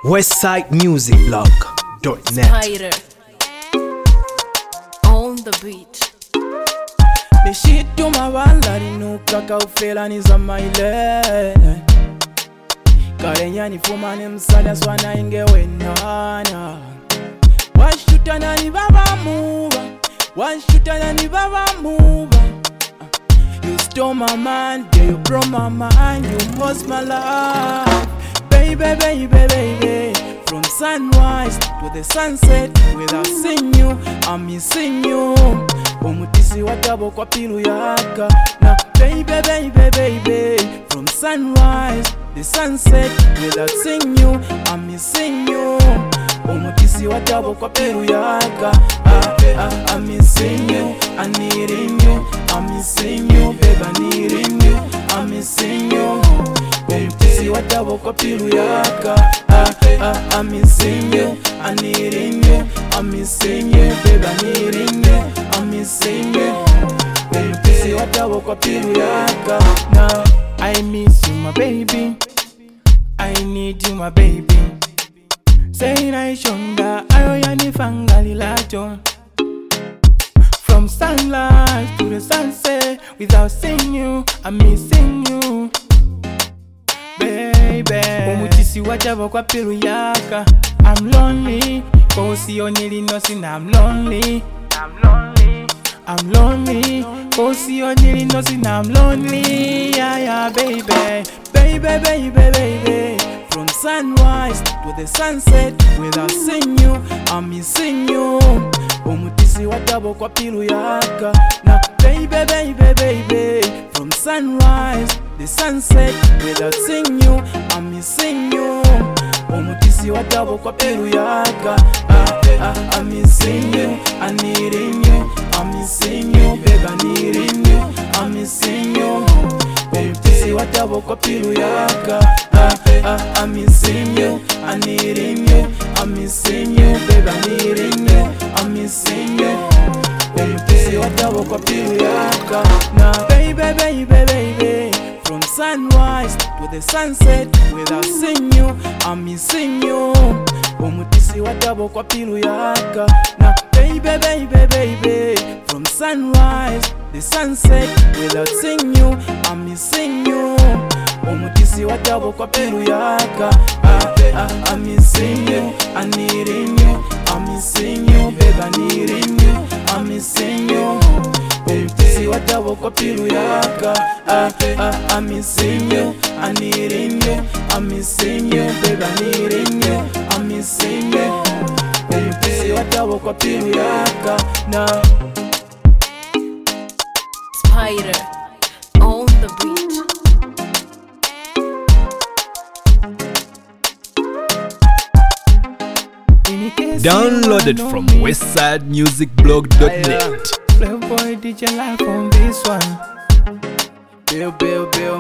westsidemusicblog.net. Spider on the beat. Beshitu mawala rinuka kaufelaniza maile Karenyani fumane msala swana inge wenana Washutana ni baba muba Washutana ni baba muba You stole my mind, yeah, you broke my mind, you lost my life Baby, baby, baby From sunrise to the sunset Without seeing you, I'm missing you Omutisi watabo kwa pilu yaka Na baby, baby, baby From sunrise, the sunset Without seeing you, I'm missing you Omutisi watabo kwa pilu yaka I'm missing you, I'm needing you I'm missing you, baby, I'm needing you I'm missing you Omutisi watabo kwa pilu yaka I'm missing you, I'm needing you I'm missing you, baby, I'm needing you I'm missing you Omutisi watabo kwa pilu yaka Now, I miss you, my baby I need you, my baby Say na ishonda, ayo yanifanga lilacho From sunlight to the sunset Without seeing you, I'm missing you Baby Omutisi watabo kwa pilu yaka I'm lonely Cause you only know I'm lonely I'm lonely Cause you only know I'm lonely Yeah, yeah, baby Baby, baby, baby From sunrise to the sunset Without seeing you, I'm missing you Omutisi watabo kwa pilu yaka Na baby, baby, baby From sunrise, the sunset Without seeing you, I'm missing you Omutisi watabo kwa pilu yaka I'm missing you, I'm needing you I'm missing you, baby, I'm needing you I'm missing you Omutisi watabo kwa pilu yaka I'm missing you, I'm needing you I'm missing you, baby, I'm needing you I'm missing you Omutisi watabo kwa pilu yaka Now, baby, baby, baby From sunrise to the sunset Without seeing you, I'm missing you Omutisi watabo kwa pilu yaka Now, baby, baby, baby From sunrise, the sunset Without seeing you, I'm missing you Omutisi watabo kwa pilu yaka I'm missing you, I'm needing you I'm missing you, baby, I'm needing you I'm missing you Omutisi watabo kwa pilu yaka I'm missing you, I'm needing you I'm missing you, baby, I'm needing you I'm missing you Omutisi watabo kwa pilu yaka Now Spider on the beat. Downloaded from westsidemusicblog.net. Playboy DJ life on this one Bill